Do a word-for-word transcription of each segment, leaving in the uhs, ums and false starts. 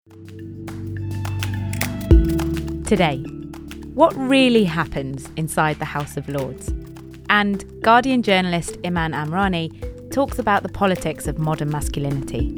Today, what really happens inside the House of Lords? And Guardian journalist Iman Amrani talks about the politics of modern masculinity.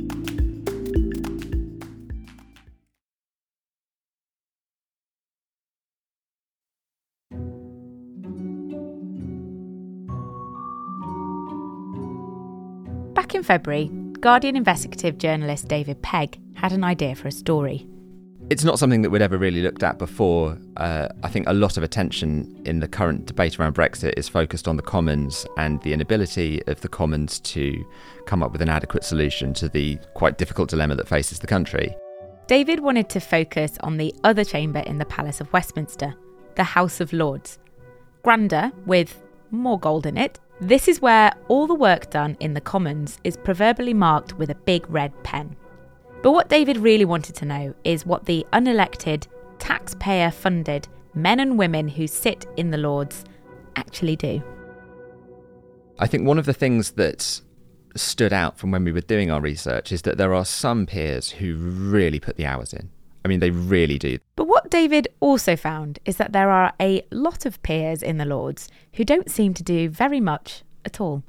Back in February, Guardian investigative journalist David Pegg had an idea for a story. It's not something that we'd ever really looked at before. Uh, I think a lot of attention in the current debate around Brexit is focused on the Commons and the inability of the Commons to come up with an adequate solution to the quite difficult dilemma that faces the country. David wanted to focus on the other chamber in the Palace of Westminster, the House of Lords. Grander, with more gold in it, this is where all the work done in the Commons is proverbially marked with a big red pen. But what David really wanted to know is what the unelected, taxpayer-funded men and women who sit in the Lords actually do. I think one of the things that stood out from when we were doing our research is that there are some peers who really put the hours in. I mean, they really do. But what David also found is that there are a lot of peers in the Lords who don't seem to do very much at all.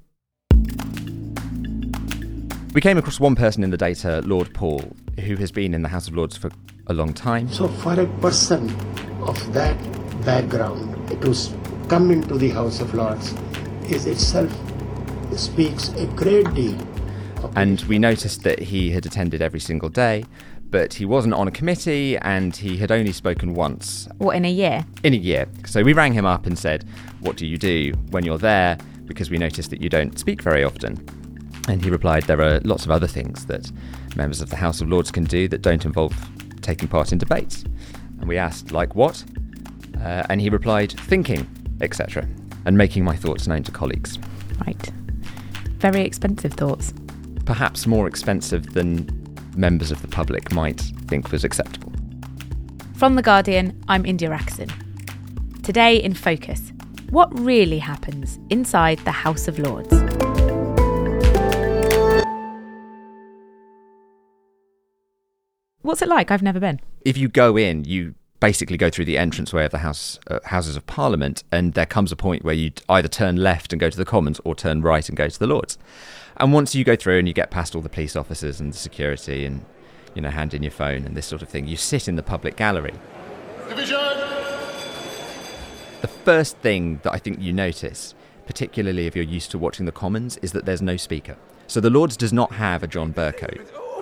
We came across one person in the data, Lord Paul, who has been in the House of Lords for a long time. So for a person of that background to come into the House of Lords is itself speaks a great deal. And we noticed that he had attended every single day, but he wasn't on a committee and he had only spoken once. What, in a year? In a year. So we rang him up and said, what do you do when you're there? Because we noticed that you don't speak very often. And he replied, there are lots of other things that members of the House of Lords can do that don't involve taking part in debates. And we asked, like what? Uh, and he replied, thinking, et cetera, and making my thoughts known to colleagues. Right. Very expensive thoughts. Perhaps more expensive than members of the public might think was acceptable. From The Guardian, I'm India Axon. Today in Focus, what really happens inside the House of Lords? What's it like? I've never been. If you go in, you basically go through the entranceway of the House uh, Houses of Parliament, and there comes a point where you either turn left and go to the Commons or turn right and go to the Lords. And once you go through and you get past all the police officers and the security and, you know, hand in your phone and this sort of thing, you sit in the public gallery. Division! The first thing that I think you notice, particularly if you're used to watching the Commons, is that there's no speaker. So the Lords does not have a John Bercow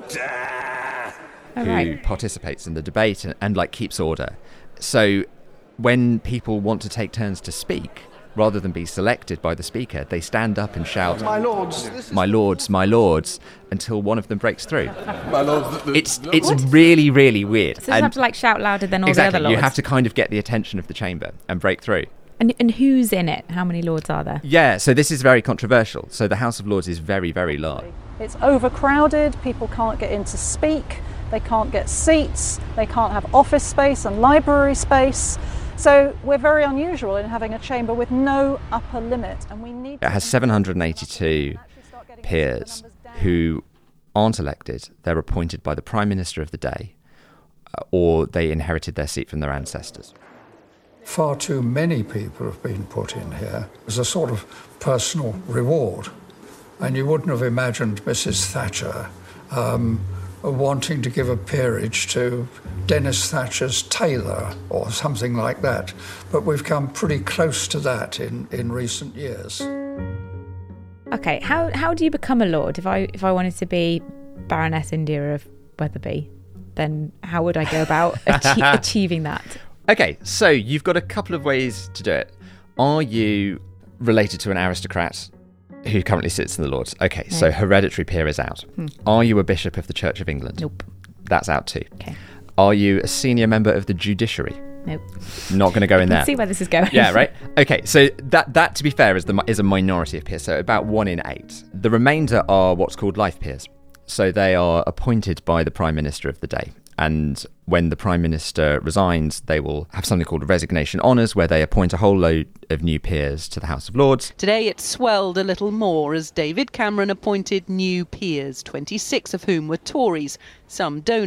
who right. participates in the debate and, and like keeps order. So when people want to take turns to speak, rather than be selected by the speaker, they stand up and shout, "My lords, my lords, my lords," until one of them breaks through. My lords, the, it's it's what? really, really weird. So you have to like shout louder than all exactly, the other lords. You have to kind of get the attention of the chamber and break through. And and who's in it? How many lords are there? Yeah, so this is very controversial. So the House of Lords is very, very large. It's overcrowded. People can't get in to speak. They can't get seats. They can't have office space and library space. So we're very unusual in having a chamber with no upper limit, and we need. It has seven hundred eighty-two peers who aren't elected. They're appointed by the Prime Minister of the day, uh, or they inherited their seat from their ancestors. Far too many people have been put in here as a sort of personal reward, and you wouldn't have imagined Missus Thatcher um, wanting to give a peerage to Dennis Thatcher's tailor or something like that. But we've come pretty close to that in, in recent years. Okay, how how do you become a lord? If I if I wanted to be Baroness India of Wetherby, then how would I go about achie- achieving that? Okay, so you've got a couple of ways to do it. Are you related to an aristocrat who currently sits in the Lords? Okay, no. So hereditary peer is out. Hmm. Are you a bishop of the Church of England? Nope. That's out too. Okay. Are you a senior member of the judiciary? Nope. Not going to go in there. Let's see where this is going. Yeah, right. Okay, so that, that to be fair, is the is a minority of peers, so about one in eight. The remainder are what's called life peers. So they are appointed by the Prime Minister of the day. And when the Prime Minister resigns, they will have something called resignation honours, where they appoint a whole load of new peers to the House of Lords. Today it swelled a little more as David Cameron appointed new peers, twenty-six of whom were Tories, some donors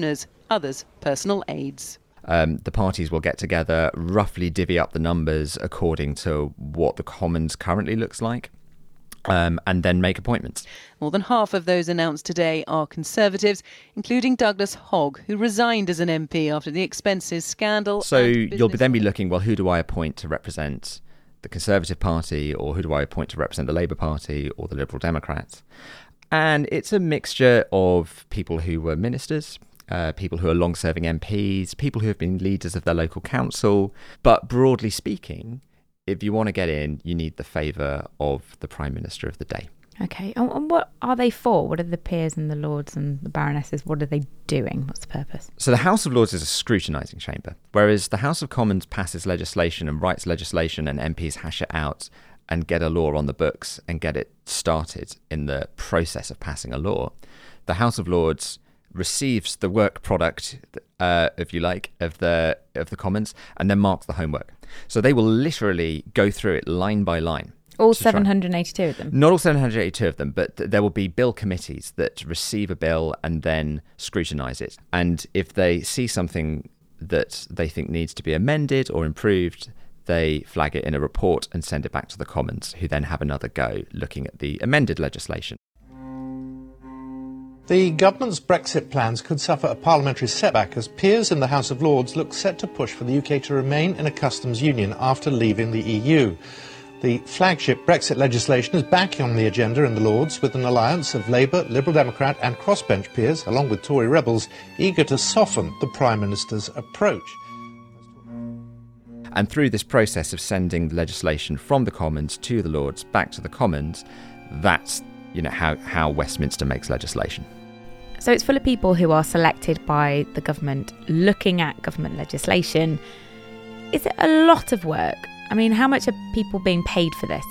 others personal aides. Um, the parties will get together, roughly divvy up the numbers according to what the Commons currently looks like, um, and then make appointments. More than half of those announced today are Conservatives, including Douglas Hogg, who resigned as an M P after the expenses scandal. So you'll then be looking, well, who do I appoint to represent the Conservative Party, or who do I appoint to represent the Labour Party or the Liberal Democrats? And it's a mixture of people who were ministers, Uh, people who are long-serving M Ps, people who have been leaders of their local council. But broadly speaking, if you want to get in, you need the favour of the Prime Minister of the day. Okay, and, and what are they for? What are the peers and the lords and the baronesses? What are they doing? What's the purpose? So the House of Lords is a scrutinising chamber, whereas the House of Commons passes legislation and writes legislation, and M Ps hash it out and get a law on the books and get it started in the process of passing a law. The House of Lords receives the work product, uh, if you like, of the of the Commons, and then marks the homework. So they will literally go through it line by line. All seven hundred eighty-two of them? Not all seven hundred eighty-two of them, but th- there will be bill committees that receive a bill and then scrutinise it. And if they see something that they think needs to be amended or improved, they flag it in a report and send it back to the Commons, who then have another go looking at the amended legislation. The government's Brexit plans could suffer a parliamentary setback as peers in the House of Lords look set to push for the U K to remain in a customs union after leaving the E U. The flagship Brexit legislation is back on the agenda in the Lords, with an alliance of Labour, Liberal Democrat and crossbench peers, along with Tory rebels, eager to soften the Prime Minister's approach. And through this process of sending the legislation from the Commons to the Lords back to the Commons, that's, you know, how, how Westminster makes legislation. So it's full of people who are selected by the government looking at government legislation. Is it a lot of work? I mean, how much are people being paid for this?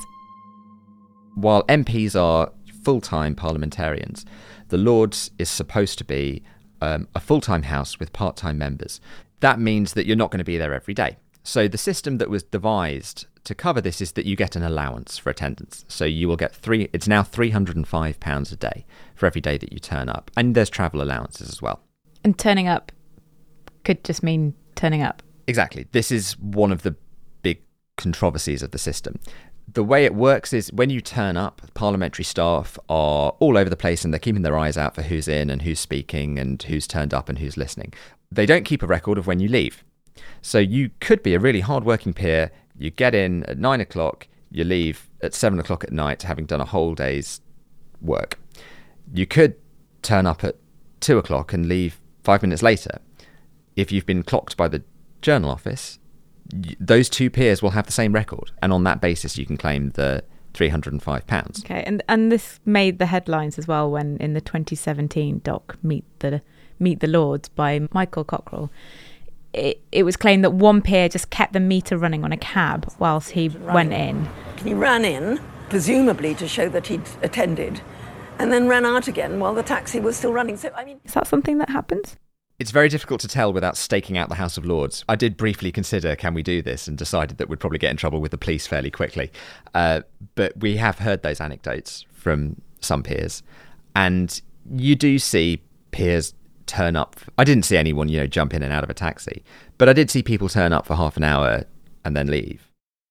While M Ps are full-time parliamentarians, the Lords is supposed to be um, a full-time house with part-time members. That means that you're not going to be there every day. So the system that was devised to cover this is that you get an allowance for attendance. So you will get three, it's now three hundred five pounds a day for every day that you turn up. And there's travel allowances as well. And turning up could just mean turning up. Exactly. This is one of the big controversies of the system. The way it works is when you turn up, parliamentary staff are all over the place and they're keeping their eyes out for who's in and who's speaking and who's turned up and who's listening. They don't keep a record of when you leave. So you could be a really hard-working peer. You get in at nine o'clock, you leave at seven o'clock at night, having done a whole day's work. You could turn up at two o'clock and leave five minutes later. If you've been clocked by the Journal Office, those two peers will have the same record. And on that basis, you can claim the three hundred five pounds. Okay, and and this made the headlines as well when in the twenty seventeen doc, Meet the Meet the Lords by Michael Cockrell, It, it was claimed that one peer just kept the meter running on a cab whilst he went in. He ran in, presumably to show that he'd attended, and then ran out again while the taxi was still running. So, I mean, is that something that happens? It's very difficult to tell without staking out the House of Lords. I did briefly consider, can we do this, and decided that we'd probably get in trouble with the police fairly quickly. Uh, but we have heard those anecdotes from some peers, and you do see peers turn up. I didn't see anyone, you know, jump in and out of a taxi, but I did see people turn up for half an hour and then leave.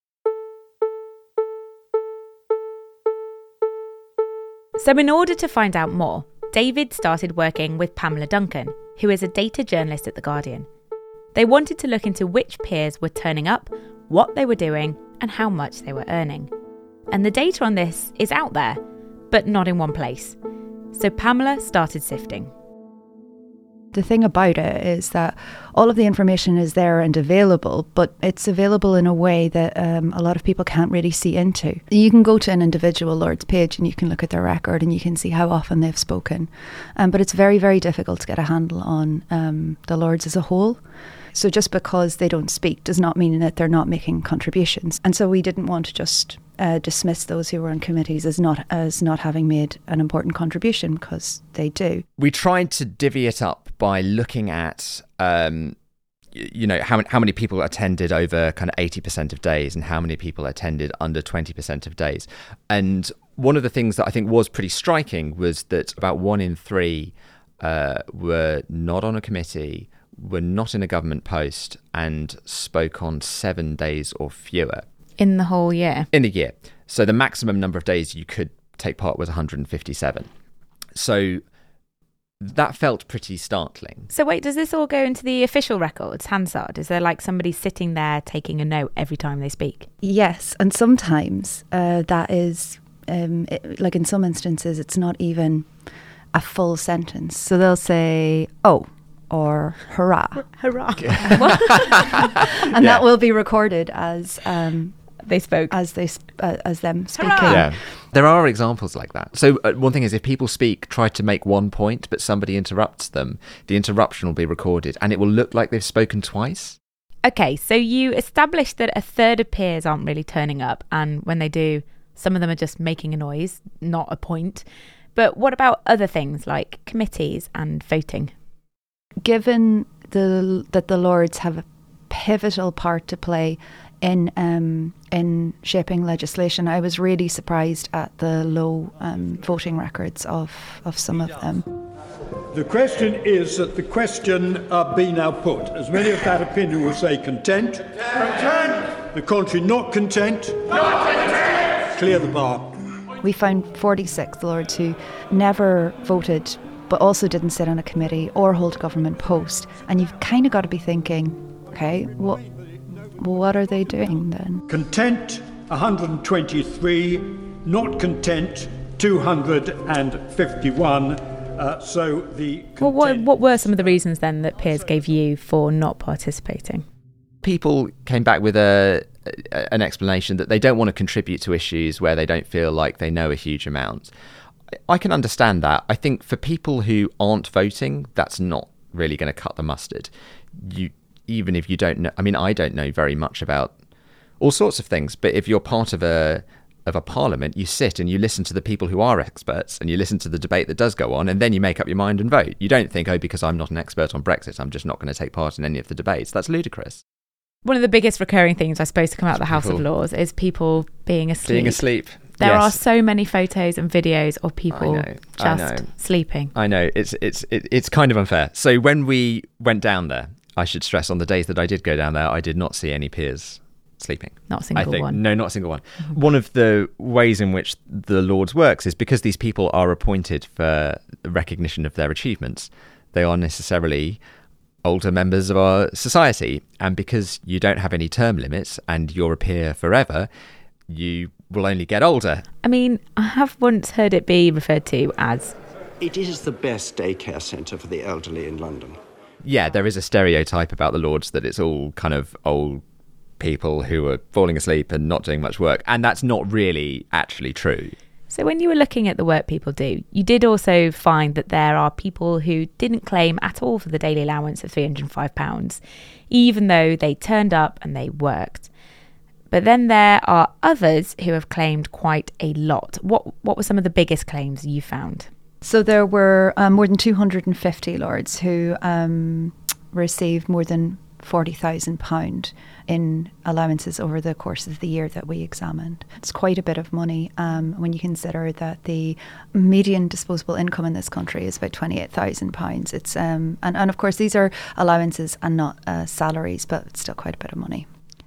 So in order to find out more, David started working with Pamela Duncan, who is a data journalist at The Guardian. They wanted to look into which peers were turning up, what they were doing, and how much they were earning. And the data on this is out there, but not in one place. So Pamela started sifting. The thing about it is that all of the information is there and available, but it's available in a way that um, a lot of people can't really see into. You can go to an individual Lord's page and you can look at their record and you can see how often they've spoken. Um, but it's very, very difficult to get a handle on um, the Lords as a whole. So just because they don't speak does not mean that they're not making contributions. And so we didn't want to just uh, dismiss those who were on committees as not as not having made an important contribution, because they do. We tried to divvy it up by looking at, um, you know, how, how many people attended over kind of eighty percent of days and how many people attended under twenty percent of days. And one of the things that I think was pretty striking was that about one in three uh, were not on a committee, were not in a government post, and spoke on seven days or fewer. In the whole year? In a year. So the maximum number of days you could take part was one hundred fifty-seven. So that felt pretty startling. So wait, does this all go into the official records, Hansard? Is there like somebody sitting there taking a note every time they speak? Yes, and sometimes uh, that is, um, it, like in some instances, it's not even a full sentence. So they'll say, oh, or hurrah. Hurrah. and Yeah. that will be recorded as... Um, they spoke. As they sp- uh, as them speaking. Yeah. There are examples like that. So uh, one thing is, if people speak, try to make one point, but somebody interrupts them, the interruption will be recorded and it will look like they've spoken twice. Okay, so you established that a third of peers aren't really turning up, and when they do, some of them are just making a noise, not a point. But what about other things like committees and voting? Given the that the Lords have a pivotal part to play in um, in shaping legislation, I was really surprised at the low um, voting records of, of some of them. The question is that the question uh, be now put. As many of that opinion will say content. Content. The contrary not content. Not content. Clear the bar. We found forty-six Lords who never voted but also didn't sit on a committee or hold a government post. And you've kind of got to be thinking, okay, what what are they doing then? Content, one hundred twenty-three. Not content, two hundred fifty-one. Uh, so the well, what, what were some of the reasons then that peers gave you for not participating? People came back with a, a an explanation that they don't want to contribute to issues where they don't feel like they know a huge amount. I can understand that. I think for people who aren't voting, that's not really going to cut the mustard. You, even if you don't know, I mean, I don't know very much about all sorts of things, but if you're part of a of a parliament, you sit and you listen to the people who are experts and you listen to the debate that does go on, and then you make up your mind and vote. You don't think, oh, because I'm not an expert on Brexit, I'm just not going to take part in any of the debates. That's ludicrous. One of the biggest recurring things, I suppose, to come out of the House people, of Lords is people being asleep. Being asleep. There yes. are so many photos and videos of people I know, just I know. sleeping. I know, it's it's it, it's kind of unfair. So when we went down there, I should stress on the days that I did go down there, I did not see any peers sleeping. Not a single I think. one. No, not a single one. Mm-hmm. One of the ways in which the Lords works is because these people are appointed for recognition of their achievements. They are necessarily older members of our society, and because you don't have any term limits and you're a peer forever, you will only get older. I mean, I have once heard it be referred to as... It is the best daycare centre for the elderly in London. Yeah, there is a stereotype about the Lords that it's all kind of old people who are falling asleep and not doing much work, and that's not really actually true. So when you were looking at the work people do, you did also find that there are people who didn't claim at all for the daily allowance of three hundred five pounds, even though they turned up and they worked. But then there are others who have claimed quite a lot. What what were some of the biggest claims you found? So there were um, more than two hundred fifty Lords who um, received more than forty thousand pounds in allowances over the course of the year that we examined. It's quite a bit of money um, when you consider that the median disposable income in this country is about twenty-eight thousand pounds. It's um, and, and of course these are allowances and not uh, salaries, but it's still quite a bit of money.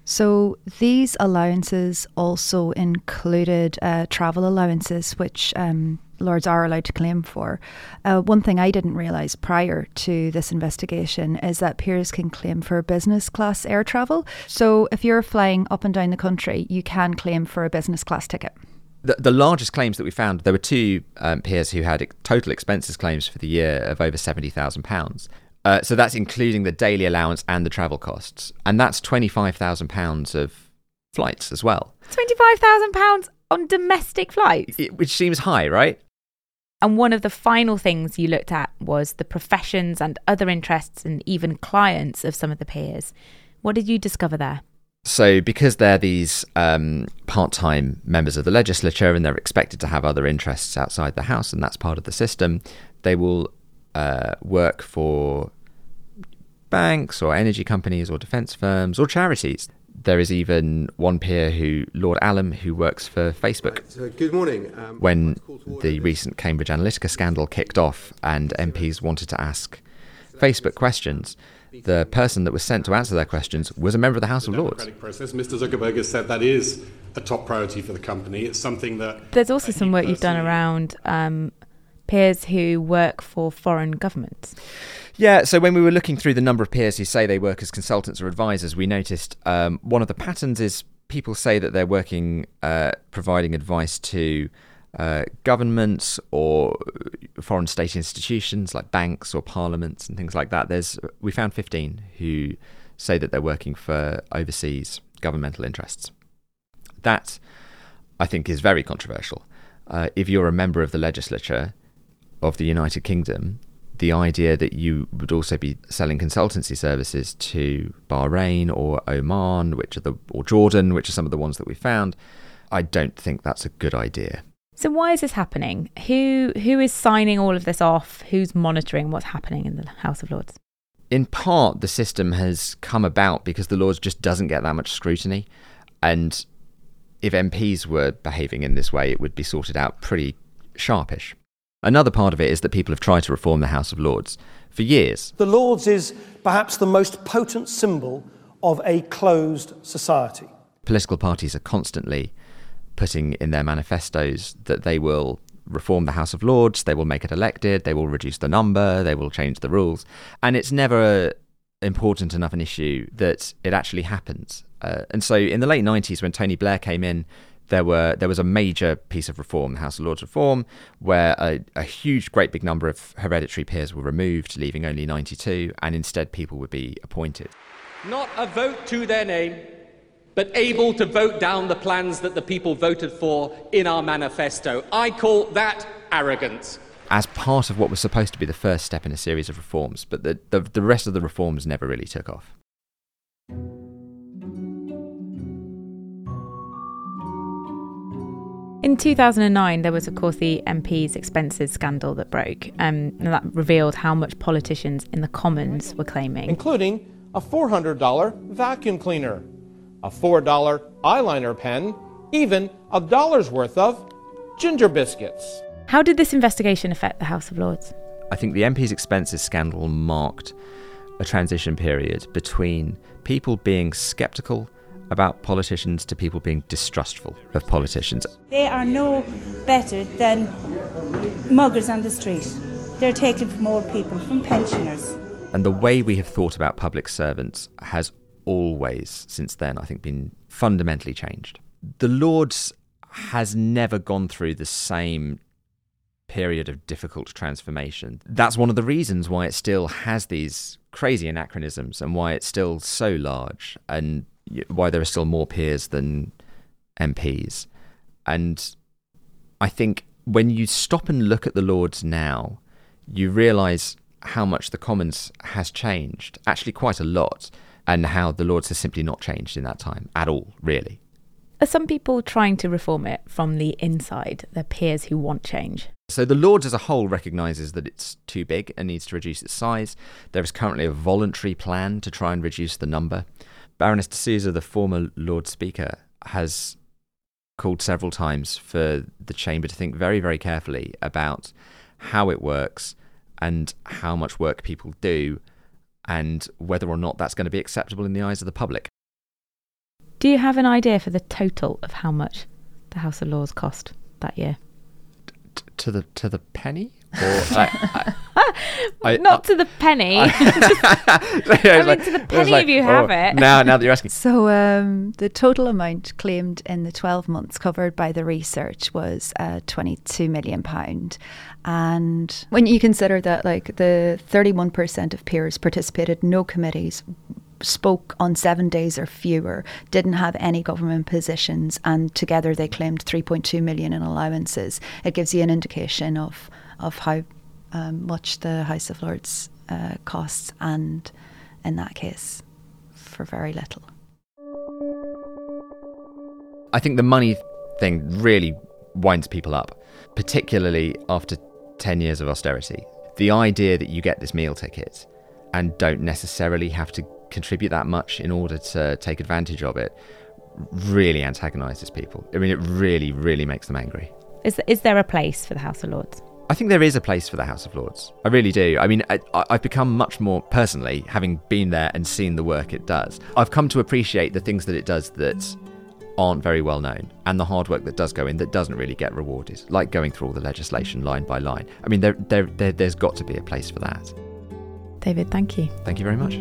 So these allowances also included uh, travel allowances, which um, Lords are allowed to claim for. Uh, one thing I didn't realise prior to this investigation is that peers can claim for business class air travel. So if you're flying up and down the country, you can claim for a business class ticket. The, the largest claims that we found, there were two um, peers who had total expenses claims for the year of over seventy thousand pounds. Uh, so that's including the daily allowance and the travel costs. And that's twenty-five thousand pounds of flights as well. twenty-five thousand pounds on domestic flights? It, which seems high, right? And one of the final things you looked at was the professions and other interests and even clients of some of the peers. What did you discover there? So because they're these um, part-time members of the legislature and they're expected to have other interests outside the House, and that's part of the system, they will uh, work for banks or energy companies or defence firms or charities. There is even one peer, who Lord Allam, who works for Facebook. Uh, good morning. Um, when the recent Cambridge Analytica scandal kicked off and M Ps wanted to ask Facebook questions, the person that was sent to answer their questions was a member of the House of Lords. Process. Mister Zuckerberg has said that is a top priority for the company. It's something that... There's also some work you've done around um, peers who work for foreign governments. Yeah, so when we were looking through the number of peers who say they work as consultants or advisors, we noticed um, one of the patterns is people say that they're working, uh, providing advice to uh, governments or foreign state institutions like banks or parliaments and things like that. There's we found fifteen who say that they're working for overseas governmental interests. That, I think, is very controversial. Uh, if you're a member of the legislature of the United Kingdom, the idea that you would also be selling consultancy services to Bahrain or Oman, which are the or Jordan, which are some of the ones that we found, I don't think that's a good idea. So why is this happening? Who who is signing all of this off? Who's monitoring what's happening in the House of Lords? In part, the system has come about because the Lords just doesn't get that much scrutiny, and if M Ps were behaving in this way, it would be sorted out pretty sharpish. Another part of it is that people have tried to reform the House of Lords for years. The Lords is perhaps the most potent symbol of a closed society. Political parties are constantly putting in their manifestos that they will reform the House of Lords, they will make it elected, they will reduce the number, they will change the rules. And it's never important enough an issue that it actually happens. Uh, and so in the late nineties, when Tony Blair came in, There were there was a major piece of reform, the House of Lords reform, where a, a huge, great big number of hereditary peers were removed, leaving only ninety-two, and instead people would be appointed. Not a vote to their name, but able to vote down the plans that the people voted for in our manifesto. I call that arrogance. As part of what was supposed to be the first step in a series of reforms, but the, the, the rest of the reforms never really took off. In two thousand nine, there was, of course, the M Ps' expenses scandal that broke, um, and that revealed how much politicians in the Commons were claiming. Including a four hundred dollars vacuum cleaner, a four dollars eyeliner pen, even a dollar's worth of ginger biscuits. How did this investigation affect the House of Lords? I think the M Ps' expenses scandal marked a transition period between people being sceptical about politicians to people being distrustful of politicians. They are no better than muggers on the street. They're taken from old people, from pensioners. And the way we have thought about public servants has always, since then, I think, been fundamentally changed. The Lords has never gone through the same period of difficult transformation. That's one of the reasons why it still has these crazy anachronisms and why it's still so large and why there are still more peers than M Ps. And I think when you stop and look at the Lords now, you realise how much the Commons has changed, actually quite a lot, and how the Lords has simply not changed in that time at all, really. Are some people trying to reform it from the inside, their peers who want change? So the Lords as a whole recognises that it's too big and needs to reduce its size. There is currently a voluntary plan to try and reduce the number. Baroness de Sousa, the former Lord Speaker, has called several times for the Chamber to think very, very carefully about how it works and how much work people do and whether or not that's going to be acceptable in the eyes of the public. Do you have an idea for the total of how much the House of Lords cost that year? T- to the to the penny? Or I, I, I, Not I, to the penny. I, I mean, like, to the penny like, if you have oh, it. Now, now that you're asking. So um, the total amount claimed in the twelve months covered by the research was uh, twenty-two million pounds. And when you consider that like the thirty-one percent of peers participated in no committees, spoke on seven days or fewer, didn't have any government positions, and together they claimed three point two million in allowances, it gives you an indication of of how um, much the House of Lords uh, costs, and in that case, for very little. I think the money thing really winds people up, particularly after ten years of austerity. The idea that you get this meal ticket and don't necessarily have to contribute that much in order to take advantage of it really antagonises people. I mean, it really, really makes them angry. Is, is there a place for the House of Lords? I think there is a place for the House of Lords. I really do. I mean, I, I've become much more, personally, having been there and seen the work it does, I've come to appreciate the things that it does that aren't very well known, and the hard work that does go in that doesn't really get rewarded, like going through all the legislation line by line. I mean, there, there, there, there's got to be a place for that. David, thank you. Thank you very much.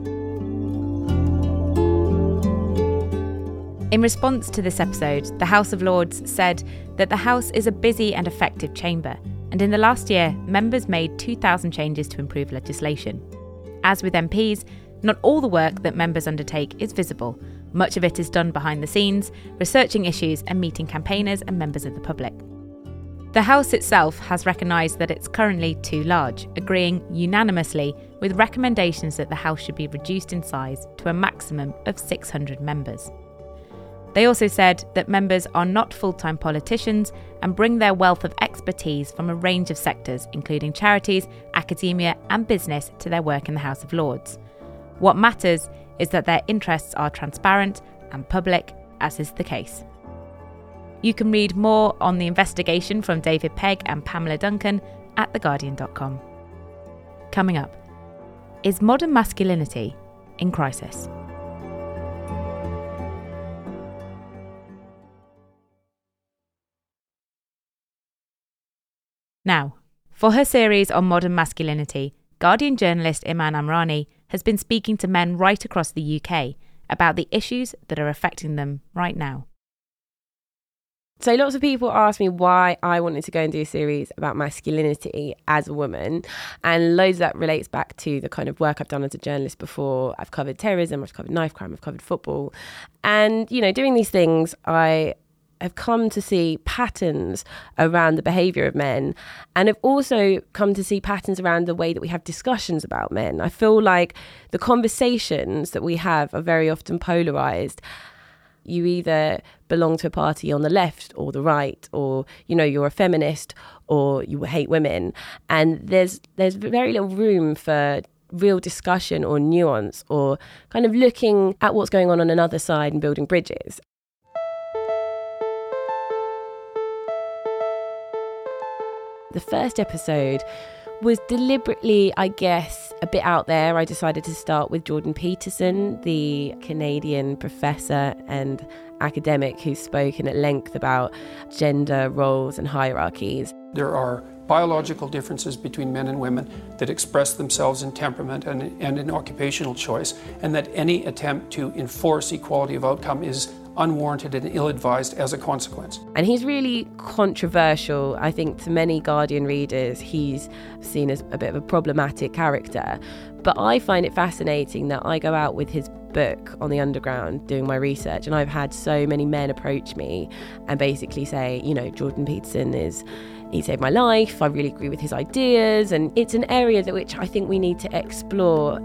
In response to this episode, the House of Lords said that the House is a busy and effective chamber, and in the last year, members made two thousand changes to improve legislation. As with M Ps, not all the work that members undertake is visible. Much of it is done behind the scenes, researching issues and meeting campaigners and members of the public. The House itself has recognised that it's currently too large, agreeing unanimously with recommendations that the House should be reduced in size to a maximum of six hundred members. They also said that members are not full-time politicians and bring their wealth of expertise from a range of sectors, including charities, academia and business, to their work in the House of Lords. What matters is that their interests are transparent and public, as is the case. You can read more on the investigation from David Pegg and Pamela Duncan at the guardian dot com. Coming up, is modern masculinity in crisis? Now, for her series on modern masculinity, Guardian journalist Iman Amrani has been speaking to men right across the U K about the issues that are affecting them right now. So lots of people ask me why I wanted to go and do a series about masculinity as a woman, and loads of that relates back to the kind of work I've done as a journalist before. I've covered terrorism, I've covered knife crime, I've covered football. And, you know, doing these things, I have come to see patterns around the behaviour of men, and have also come to see patterns around the way that we have discussions about men. I feel like the conversations that we have are very often polarised. You either belong to a party on the left or the right, or, you know, you're a feminist or you hate women. And there's there's very little room for real discussion or nuance or kind of looking at what's going on on another side and building bridges. The first episode was deliberately, I guess, a bit out there. I decided to start with Jordan Peterson, the Canadian professor and academic who's spoken at length about gender roles and hierarchies. There are biological differences between men and women that express themselves in temperament and, and in occupational choice, and that any attempt to enforce equality of outcome is unwarranted and ill-advised as a consequence. And he's really controversial. I think to many Guardian readers, he's seen as a bit of a problematic character. But I find it fascinating that I go out with his book on the underground doing my research, and I've had so many men approach me and basically say, you know, Jordan Peterson is, he saved my life, I really agree with his ideas, and it's an area that which I think we need to explore.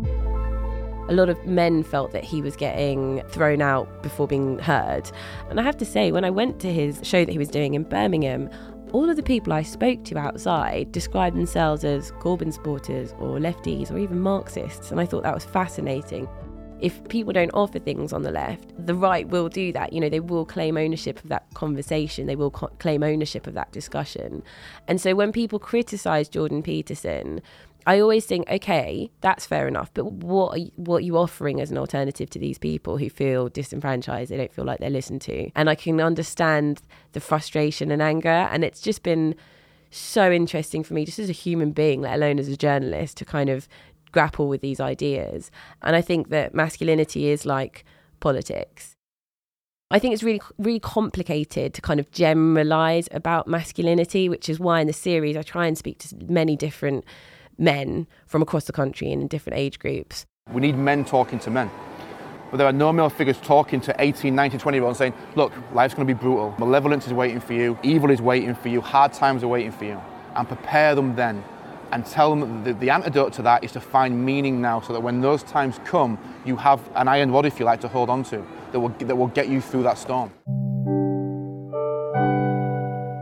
A lot of men felt that he was getting thrown out before being heard. And I have to say, when I went to his show that he was doing in Birmingham, all of the people I spoke to outside described themselves as Corbyn supporters or lefties or even Marxists. And I thought that was fascinating. If people don't offer things on the left, the right will do that. You know, they will claim ownership of that conversation. They will co- claim ownership of that discussion. And so when people criticise Jordan Peterson, I always think, okay, that's fair enough, but what are you, what are you offering as an alternative to these people who feel disenfranchised? They don't feel like they're listened to. And I can understand the frustration and anger, and it's just been so interesting for me, just as a human being, let alone as a journalist, to kind of grapple with these ideas. And I think that masculinity is like politics. I think it's really, really complicated to kind of generalise about masculinity, which is why in the series I try and speak to many different men from across the country and in different age groups. We need men talking to men. But there are no male figures talking to eighteen, nineteen, twenty year olds saying, look, life's going to be brutal. Malevolence is waiting for you. Evil is waiting for you. Hard times are waiting for you. And prepare them then. And tell them that the, the antidote to that is to find meaning now, so that when those times come, you have an iron rod, if you like, to hold on to, that will, that will get you through that storm.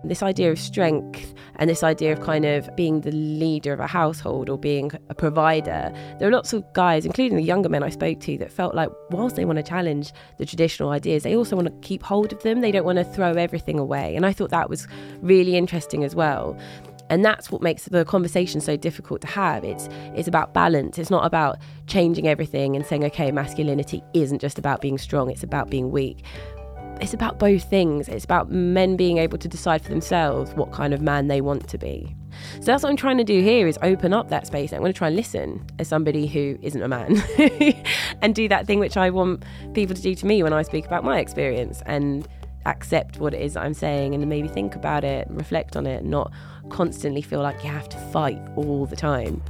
This idea of strength and this idea of kind of being the leader of a household or being a provider, there are lots of guys, including the younger men I spoke to, that felt like whilst they want to challenge the traditional ideas, they also want to keep hold of them. They don't want to throw everything away. And I thought that was really interesting as well. And that's what makes the conversation so difficult to have. It's it's about balance. It's not about changing everything and saying, okay, masculinity isn't just about being strong, it's about being weak. It's about both things. It's about men being able to decide for themselves what kind of man they want to be. So that's what I'm trying to do here, is open up that space. I'm going to try and listen as somebody who isn't a man and do that thing which I want people to do to me when I speak about my experience, and accept what it is that I'm saying and maybe think about it, reflect on it, not constantly feel like you have to fight all the time.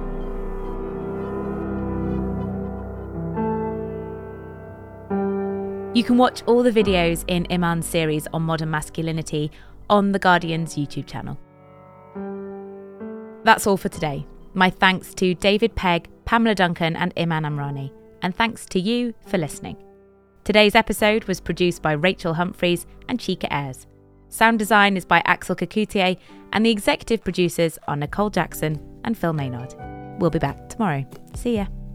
You can watch all the videos in Iman's series on modern masculinity on The Guardian's YouTube channel. That's all for today. My thanks to David Pegg, Pamela Duncan and Iman Amrani. And thanks to you for listening. Today's episode was produced by Rachel Humphreys and Chika Ayres. Sound design is by Axel Kakoutié, and the executive producers are Nicole Jackson and Phil Maynard. We'll be back tomorrow. See ya.